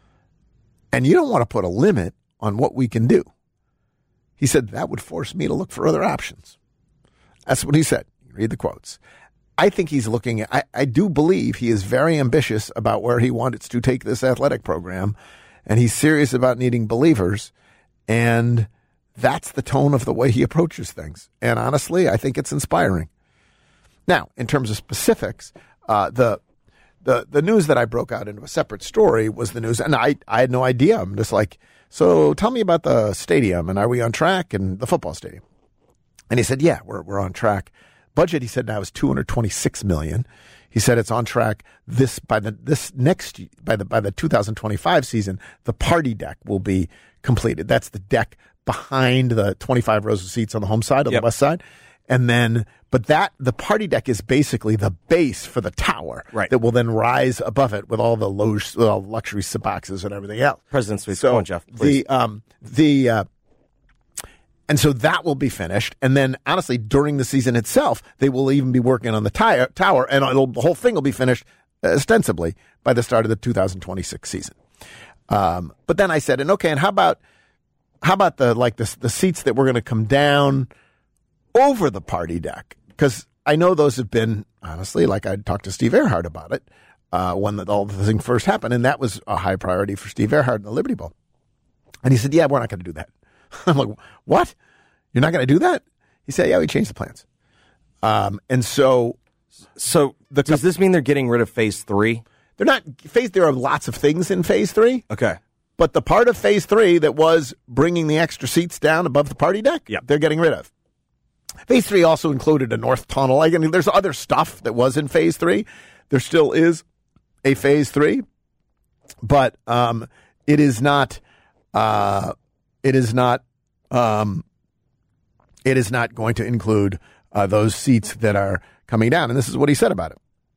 And you don't want to put a limit on what we can do. He said that would force me to look for other options. That's what he said. Read the quotes. I think he's looking at, I, I do believe he is very ambitious about where he wants to take this athletic program, and he's serious about needing believers, and that's the tone of the way he approaches things. And honestly, I think it's inspiring. Now, in terms of specifics, uh, the the the news that I broke out into a separate story was the news, and I, I had no idea. I'm just like, so tell me about the stadium, and are we on track, and the football stadium? And he said, yeah, we're we're on track. Budget, he said, now is two hundred twenty-six million dollars. He said it's on track this by the this next by the by the two thousand twenty-five season. The party deck will be completed. That's the deck behind the twenty-five rows of seats on the home side, on yep. the west side. And then, but that, the party deck is basically the base for the tower right. that will then rise above it with all the loge, with all the luxury boxes and everything else. President's Suite. So Come on, Jeff, please. The, um, the, uh, and so that will be finished. And then, honestly, during the season itself, they will even be working on the tire, tower, and it'll, the whole thing will be finished ostensibly by the start of the two thousand twenty-six season. Um, but then I said, and okay, and how about, how about the, like the, the seats that we're going to come down over the party deck? Because I know those have been, honestly, like I talked to Steve Earhart about it uh, when the, all the thing first happened, and that was a high priority for Steve Earhart in the Liberty Bowl. And he said, yeah, we're not going to do that. I'm like, what? You're not going to do that? He said, yeah, we changed the plans. Um, and so, so the, does this mean they're getting rid of phase three? They're not phase. There are lots of things in phase three. Okay. But the part of phase three that was bringing the extra seats down above the party deck, yep. they're getting rid of. Phase three also included a north tunnel. Like, I mean, there's other stuff that was in phase three. There still is a phase three, but um, it is not. Uh, it is not. Um, it is not going to include uh, those seats that are coming down. And this is what he said about it.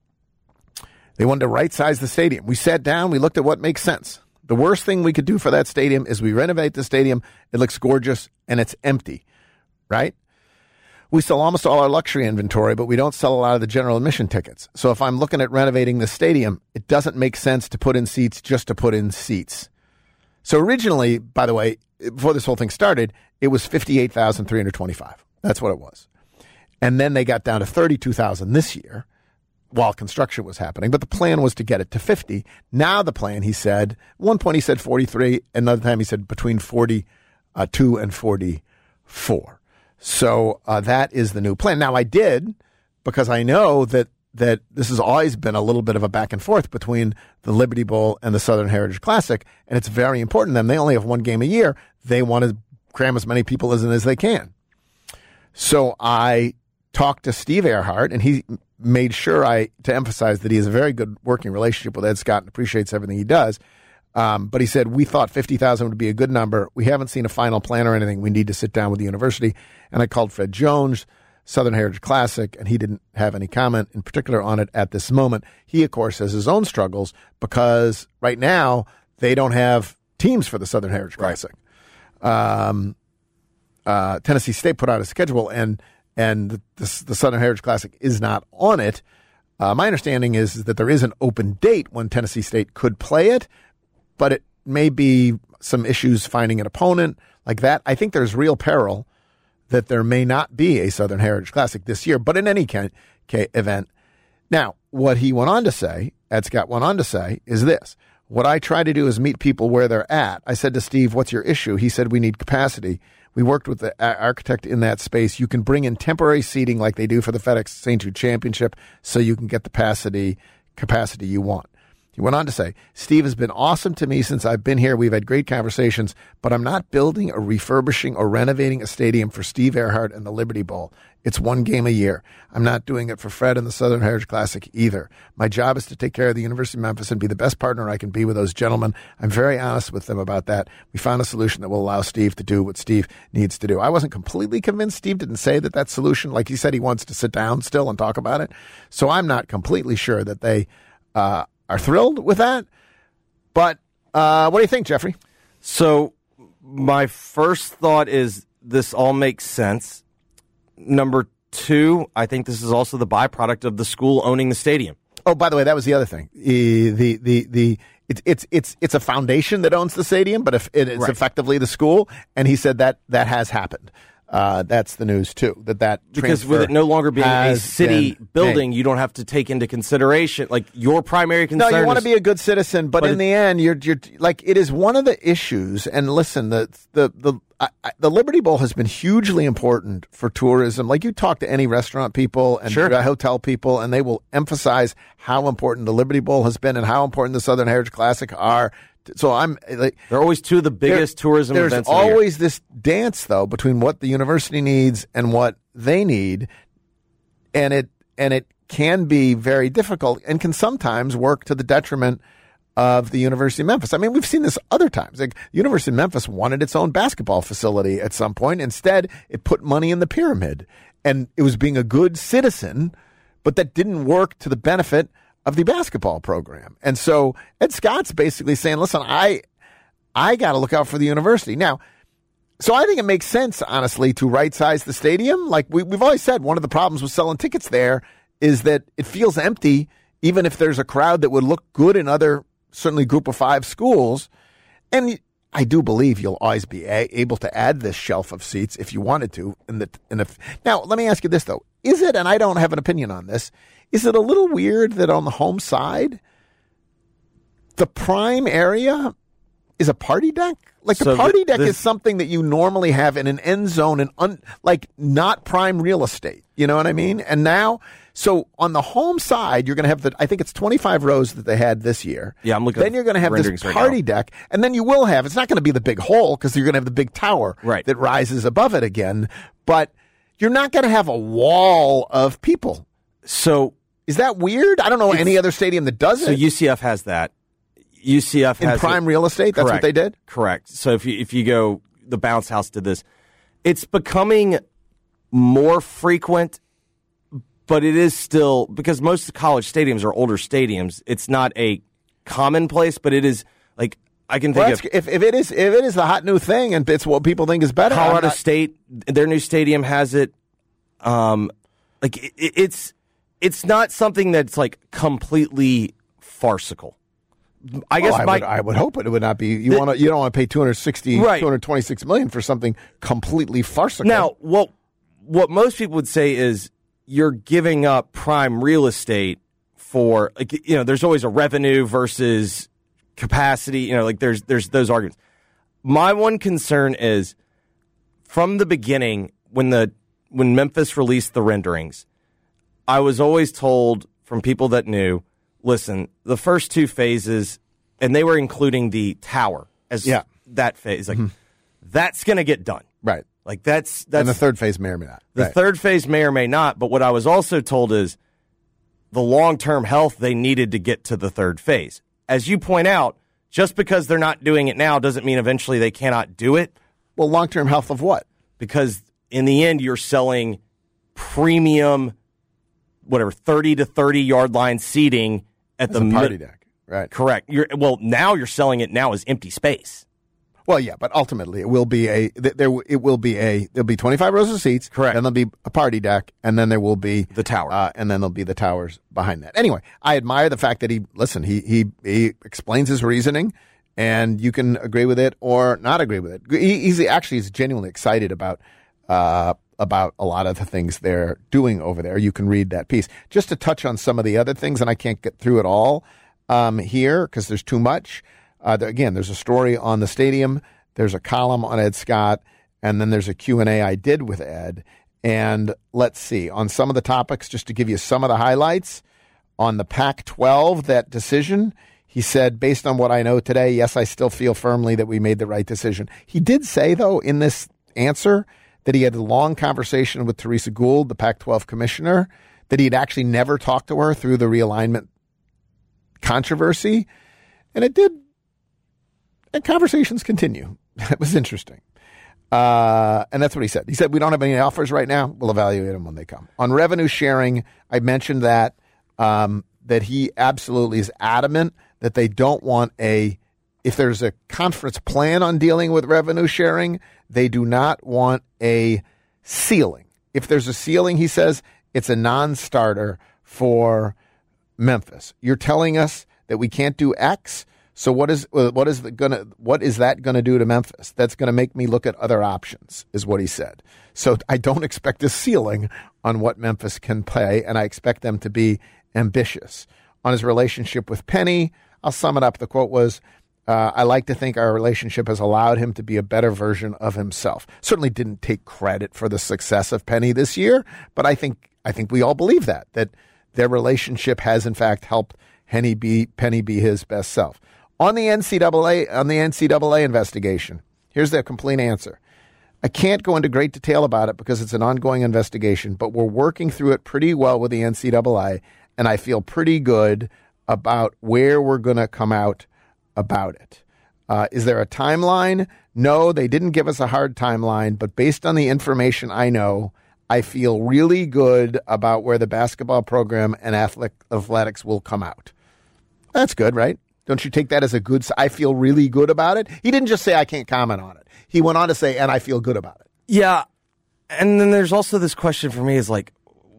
They wanted to right-size the stadium. We sat down. We looked at what makes sense. The worst thing we could do for that stadium is we renovate the stadium. It looks gorgeous, and it's empty, right? We sell almost all our luxury inventory, but we don't sell a lot of the general admission tickets. So if I'm looking at renovating the stadium, it doesn't make sense to put in seats just to put in seats. So originally, by the way, before this whole thing started, it was fifty-eight thousand three hundred twenty-five. That's what it was. And then they got down to thirty-two thousand this year while construction was happening. But the plan was to get it to fifty. Now the plan, he said, at one point he said forty-three. Another time he said between forty-two and forty-four. So uh, that is the new plan. Now I did, because I know that that this has always been a little bit of a back and forth between the Liberty Bowl and the Southern Heritage Classic, and it's very important to them. They only have one game a year. They want to cram as many people as, as they can. So I talked to Steve Earhart, and he made sure I to emphasize that he has a very good working relationship with Ed Scott and appreciates everything he does. Um, but he said, we thought fifty thousand would be a good number. We haven't seen a final plan or anything. We need to sit down with the university. And I called Fred Jones, Southern Heritage Classic, and he didn't have any comment in particular on it at this moment. He, of course, has his own struggles because right now they don't have teams for the Southern Heritage Classic. Right. Um, uh, Tennessee State put out a schedule, and and the, the, the Southern Heritage Classic is not on it. Uh, my understanding is, is that there is an open date when Tennessee State could play it, but it may be some issues finding an opponent like that. I think there's real peril that there may not be a Southern Heritage Classic this year, but in any ca- ca- event. Now, what he went on to say, Ed Scott went on to say, is this. What I try to do is meet people where they're at. I said to Steve, what's your issue? He said, we need capacity. We worked with the architect in that space. You can bring in temporary seating like they do for the FedEx Saint Jude Championship so you can get the capacity, capacity you want. He went on to say, Steve has been awesome to me since I've been here. We've had great conversations, but I'm not building or refurbishing or renovating a stadium for Steve Earhart and the Liberty Bowl. It's one game a year. I'm not doing it for Fred and the Southern Heritage Classic either. My job is to take care of the University of Memphis and be the best partner I can be with those gentlemen. I'm very honest with them about that. We found a solution that will allow Steve to do what Steve needs to do. I wasn't completely convinced. Steve didn't say that that solution, like he said, he wants to sit down still and talk about it. So I'm not completely sure that they uh, are thrilled with that. But uh, what do you think, Jeffrey? So my first thought is this all makes sense. Number two, I think this is also the byproduct of the school owning the stadium. Oh, by the way, that was the other thing. The the the, the it's it's it's it's a foundation that owns the stadium, but if it is right. effectively the school, and he said that that has happened. Uh, that's the news too. That that because with it no longer being a city building, made. You don't have to take into consideration like your primary concern. No, you want is, to be a good citizen, but, but in it, the end, you're you're like it is one of the issues. And listen, the the the I, I, the Liberty Bowl has been hugely important for tourism. Like you talk to any restaurant people and sure. hotel people, and they will emphasize how important the Liberty Bowl has been and how important the Southern Heritage Classic are. So I'm like they're always two of the biggest there, tourism there's events. There's always this dance though between what the university needs and what they need, and it and it can be very difficult and can sometimes work to the detriment of the University of Memphis. I mean, we've seen this other times. Like the University of Memphis wanted its own basketball facility at some point. Instead, it put money in the pyramid, and it was being a good citizen, but that didn't work to the benefit of the basketball program. And so Ed Scott's basically saying, listen, I I got to look out for the university. Now, so I think it makes sense, honestly, to right-size the stadium. Like we, we've always said, one of the problems with selling tickets there is that it feels empty, even if there's a crowd that would look good in other, certainly group of five schools. And I do believe you'll always be a- able to add this shelf of seats if you wanted to. In the, in the, now, let me ask you this, though. Is it, and I don't have an opinion on this, is it a little weird that on the home side, the prime area is a party deck? Like the so party the, deck this, is something that you normally have in an end zone and un, like not prime real estate. You know what I mean? And now, so on the home side, you're going to have the, I think it's twenty-five rows that they had this year. Yeah, I'm looking Then you're going to have this party right deck. And then you will have, it's not going to be the big hole because you're going to have the big tower right. that rises above it again. But you're not going to have a wall of people. So is that weird? I don't know any other stadium that does so it. So U C F has that. U C F in has prime it. real estate. That's Correct. what they did. Correct. So if you if you go, the Bounce House did this. It's becoming more frequent, but it is still because most college stadiums are older stadiums. It's not a commonplace, but it is like I can think well, of if if it is if it is the hot new thing and it's what people think is better. Colorado not, State, their new stadium has it. Um, like it, it's it's not something that's like completely farcical. I guess well, I, my, would, I would hope it would not be. You want to you don't want to pay two hundred sixty, right. two hundred twenty-six million for something completely farcical. Now, what what most people would say is you're giving up prime real estate for like you know. There's always a revenue versus capacity. You know, like there's there's those arguments. My one concern is from the beginning when the when Memphis released the renderings, I was always told from people that knew. Listen, the first two phases, and they were including the tower as yeah. that phase. Like, mm-hmm. that's going to get done. Right. Like, that's, that's... And the third phase may or may not. The right. third phase may or may not, but what I was also told is the long-term health they needed to get to the third phase. As you point out, just because they're not doing it now doesn't mean eventually they cannot do it. Well, long-term health of what? Because in the end, you're selling premium, whatever, thirty to thirty yard line seating at That's the a party mid- deck, right? Correct. You're well now. You're selling it now as empty space. Well, yeah, but ultimately it will be a there. It will be a there'll be twenty-five rows of seats. Correct. Then there'll be a party deck, and then there will be the tower, uh, and then there'll be the towers behind that. Anyway, I admire the fact that he listen. He he he explains his reasoning, and you can agree with it or not agree with it. He, he's actually he's genuinely excited about uh, about a lot of the things they're doing over there. You can read that piece. Just to touch on some of the other things, and I can't get through it all um, here because there's too much. Uh, there, again, there's a story on the stadium. There's a column on Ed Scott, and then there's a Q and A I did with Ed. And let's see, on some of the topics, just to give you some of the highlights, on the Pac twelve, that decision, he said, based on what I know today, yes, I still feel firmly that we made the right decision. He did say, though, in this answer, that he had a long conversation with Teresa Gould, the Pac twelve commissioner, that he had actually never talked to her through the realignment controversy. And it did. And conversations continue. It was interesting. Uh, and that's what he said. He said, we don't have any offers right now. We'll evaluate them when they come. On revenue sharing, I mentioned that, um, that he absolutely is adamant that they don't want a, if there's a conference plan on dealing with revenue sharing, they do not want a ceiling. If there's a ceiling, he says, it's a non-starter for Memphis. You're telling us that we can't do X. So what is what is the gonna what is that gonna do to Memphis? That's gonna make me look at other options, is what he said. So I don't expect a ceiling on what Memphis can play, and I expect them to be ambitious. On his relationship with Penny, I'll sum it up. The quote was, uh, I like to think our relationship has allowed him to be a better version of himself. Certainly didn't take credit for the success of Penny this year, but I think I think we all believe that, that their relationship has in fact helped Penny be, Penny be his best self. On the N C double A, on the N C double A investigation, here's the complete answer. I can't go into great detail about it because it's an ongoing investigation, but we're working through it pretty well with the N C double A, and I feel pretty good about where we're going to come out about it. Uh, is there a timeline? No, they didn't give us a hard timeline, but based on the information I know, I feel really good about where the basketball program and athletics will come out. That's good, right? Don't you take that as a good, I feel really good about it? He didn't just say, I can't comment on it. He went on to say, and I feel good about it. Yeah. And then there's also this question for me is like,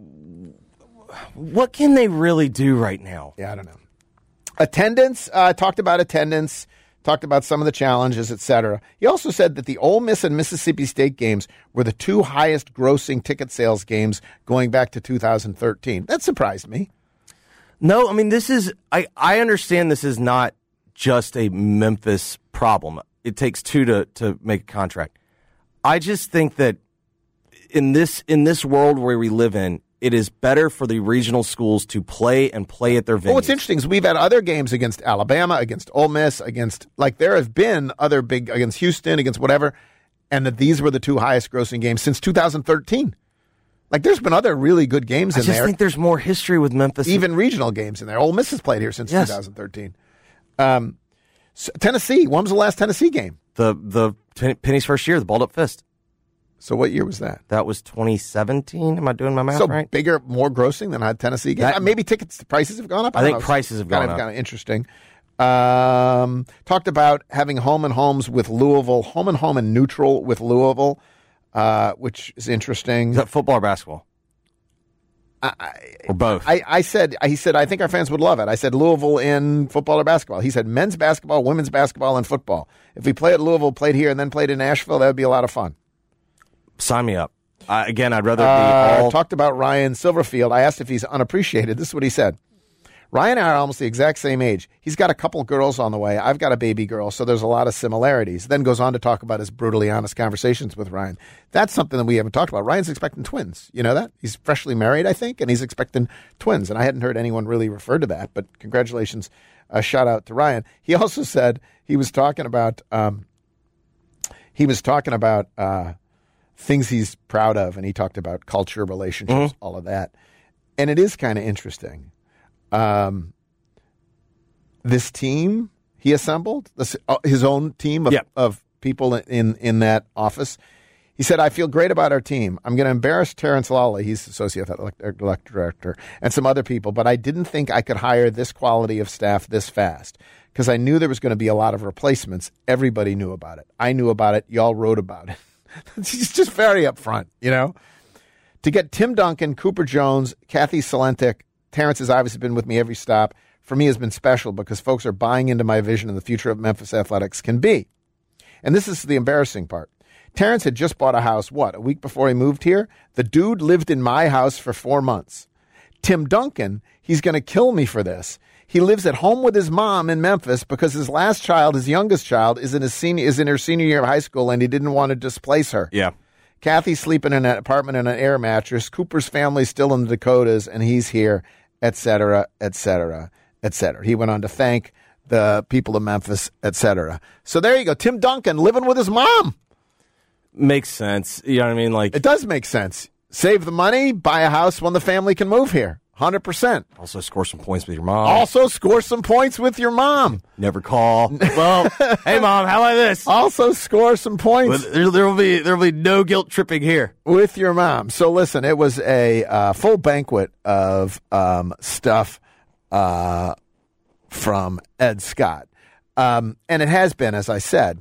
what can they really do right now? Yeah, I don't know. Attendance, uh, talked about attendance, talked about some of the challenges, et cetera. He also said that the Ole Miss and Mississippi State games were the two highest grossing ticket sales games going back to two thousand thirteen. That surprised me. No, I mean, this is, I, I understand this is not just a Memphis problem. It takes two to, to make a contract. I just think that in this in this world where we live in, it is better for the regional schools to play and play at their venues. Well, what's interesting is we've had other games against Alabama, against Ole Miss, against, like there have been other big, against Houston, against whatever, and that these were the two highest grossing games since two thousand thirteen. Like, there's been other really good games I in there. I just think there's more history with Memphis. Even regional games in there. Ole Miss has played here since yes. two thousand thirteen. Um, so Tennessee, when was the last Tennessee game? The the Penny's first year, the Balled Up Fist. So what year was that? That was twenty seventeen. Am I doing my math so right? So bigger, more grossing than a Tennessee game? That, uh, maybe tickets prices have gone up? I, I think know. prices have gone kind of, up. Kind of interesting. Um, talked about having home and homes with Louisville, home and home and neutral with Louisville, uh, which is interesting. Is that football or basketball? I, or both. I, I said, he said, I think our fans would love it. I said Louisville in football or basketball. He said men's basketball, women's basketball, and football. If we play at Louisville, played here, and then played in Nashville, that would be a lot of fun. Sign me up. Uh, again, I'd rather be uh, all... Talked about Ryan Silverfield. I asked if he's unappreciated. This is what he said. Ryan and I are almost the exact same age. He's got a couple girls on the way. I've got a baby girl, so there's a lot of similarities. Then goes on to talk about his brutally honest conversations with Ryan. That's something that we haven't talked about. Ryan's expecting twins. You know that? He's freshly married, I think, and he's expecting twins. And I hadn't heard anyone really refer to that, but congratulations. A shout out to Ryan. He also said he was talking about um, he was talking about uh, things he's proud of, and he talked about culture, relationships, mm-hmm. all of that. And it is kind of interesting. Um, this team he assembled, this, uh, his own team of, yeah. of people in, in that office, He said, I feel great about our team. I'm going to embarrass Terrence Lawley, he's associate athletic director, and some other people, but I didn't think I could hire this quality of staff this fast because I knew there was going to be a lot of replacements. Everybody knew about it. I knew about it. Y'all wrote about it. He's just very upfront, you know? To get Tim Duncan, Cooper Jones, Kathy Salentic, Terrence has obviously been with me every stop, for me has been special because folks are buying into my vision of the future of Memphis athletics can be. And this is the embarrassing part. Terrence had just bought a house, what, a week before he moved here? The dude lived in my house for four months. Tim Duncan, he's going to kill me for this. He lives at home with his mom in Memphis because his last child, his youngest child, is in his senior is in her senior year of high school, and he didn't want to displace her. Yeah. Kathy's sleeping in an apartment in an air mattress. Cooper's family's still in the Dakotas, and he's here, et cetera, et cetera, et cetera. He went on to thank the people of Memphis, et cetera. So there you go. Tim Duncan living with his mom. Makes sense. You know what I mean? Like, it does make sense. Save the money, buy a house when the family can move here. one hundred percent. Also score some points with your mom. Also score some points with your mom. Never call. Well, hey, Mom, how about this? Also score some points. There, there will be there will be no guilt tripping here. With your mom. So listen, it was a uh, full banquet of um, stuff uh, from Ed Scott. Um, and it has been, as I said,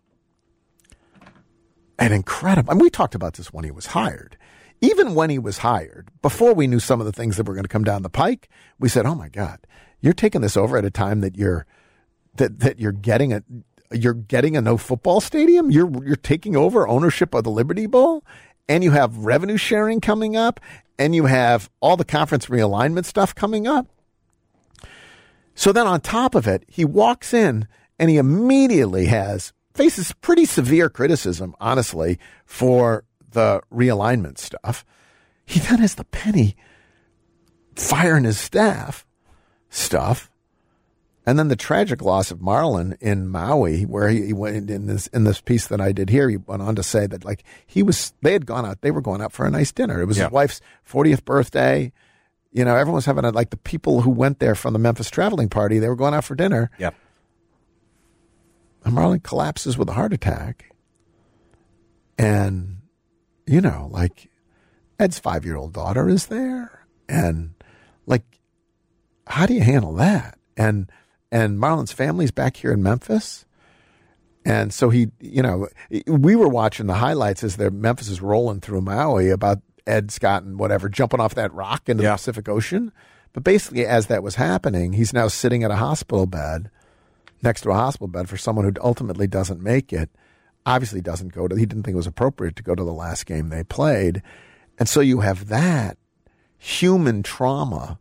an incredible, and we talked about this when he was hired. Even when he was hired, before we knew some of the things that were going to come down the pike, we said, oh my God, you're taking this over at a time that you're that that you're getting a you're getting a no football stadium. You're you're taking over ownership of the Liberty Bowl, and you have revenue sharing coming up, and you have all the conference realignment stuff coming up. So then on top of it, he walks in and he immediately has faces pretty severe criticism, honestly, for the realignment stuff. He then has the penny firing his staff stuff. And then the tragic loss of Marlon in Maui, where he, he went in this in this piece that I did here, he went on to say that like he was they had gone out, they were going out for a nice dinner. It was yeah. his wife's fortieth birthday. You know, everyone was having a, like the people who went there from the Memphis traveling party, they were going out for dinner. Yeah. And Marlon collapses with a heart attack. And you know, like Ed's five-year-old daughter is there. And like, how do you handle that? And and Marlon's family's back here in Memphis. And so he, you know, we were watching the highlights as the Memphis is rolling through Maui about Ed Scott and whatever, jumping off that rock into yeah. the Pacific Ocean. But basically, as that was happening, he's now sitting at a hospital bed, next to a hospital bed for someone who ultimately doesn't make it. Obviously doesn't go to, he didn't think it was appropriate to go to the last game they played. And so you have that human trauma,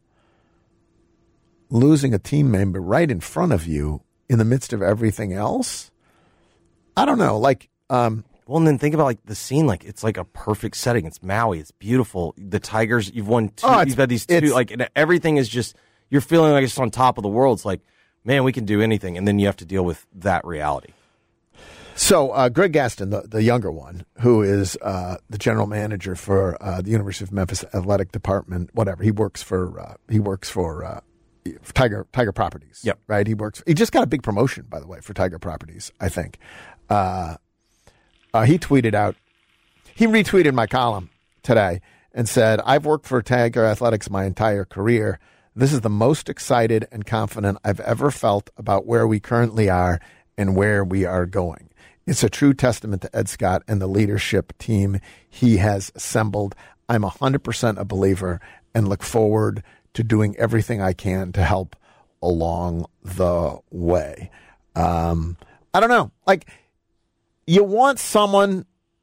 losing a team member right in front of you in the midst of everything else. I don't know, like, um, well, and then think about like the scene, like it's like a perfect setting. It's Maui. It's beautiful. The Tigers, you've won two, oh, you've had these two, like and everything is just, you're feeling like it's on top of the world. It's like, man, we can do anything. And then you have to deal with that reality. So uh, Greg Gaston, the, the younger one, who is uh, the general manager for uh, the University of Memphis Athletic Department, whatever he works for, uh, he works for uh, Tiger Tiger Properties. Yep. Right. He works. He just got a big promotion, by the way, for Tiger Properties. I think. Uh, uh, he tweeted out. He retweeted my column today and said, "I've worked for Tiger Athletics my entire career. This is the most excited and confident I've ever felt about where we currently are and where we are going. It's a true testament to Ed Scott and the leadership team he has assembled. I'm one hundred percent a believer and look forward to doing everything I can to help along the way." Um, I don't know. Like, you want someone...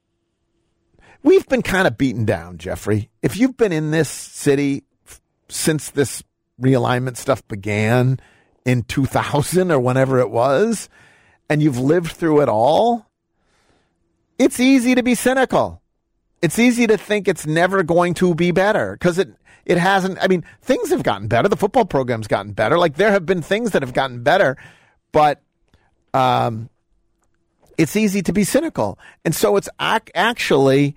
We've been kind of beaten down, Jeffrey. If you've been in this city f- since this realignment stuff began in two thousand or whenever it was, and you've lived through it all, it's easy to be cynical. It's easy to think it's never going to be better because it, it hasn't. I mean, things have gotten better. The football program's gotten better. Like, there have been things that have gotten better, but um, it's easy to be cynical. And so it's ac- actually,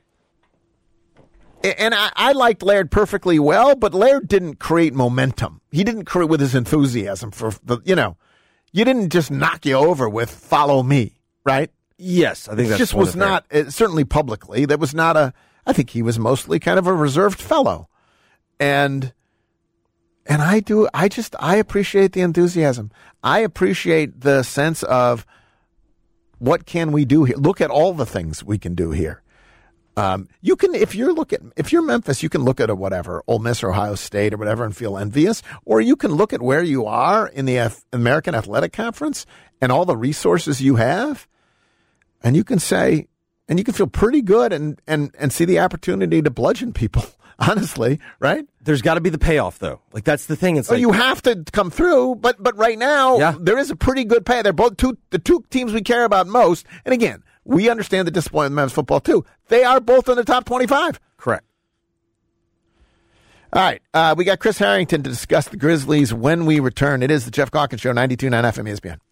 and I, I liked Laird perfectly well, but Laird didn't create momentum. He didn't create with his enthusiasm for the, you know, you didn't just knock you over with follow me, right? Yes, I think it that's just was fair. not it, certainly publicly. That was not a. I think he was mostly kind of a reserved fellow, and and I do. I just I appreciate the enthusiasm. I appreciate the sense of what can we do here. Look at all the things we can do here. Um, you can, if you're look at, if you're Memphis, you can look at a whatever, Ole Miss or Ohio State or whatever and feel envious, or you can look at where you are in the F- American Athletic Conference and all the resources you have, and you can say, and you can feel pretty good and, and, and see the opportunity to bludgeon people, honestly, right? There's got to be the payoff, though. Like, that's the thing. It's oh, like, you have to come through, but, but right now, yeah. there is a pretty good pay. They're both two, the two teams we care about most, and again, we understand the disappointment in men's football, too. They are both in the top twenty-five. Correct. All right. Uh, we got Chris Harrington to discuss the Grizzlies when we return. It is the Jeff Calkins Show, ninety-two point nine F M E S P N.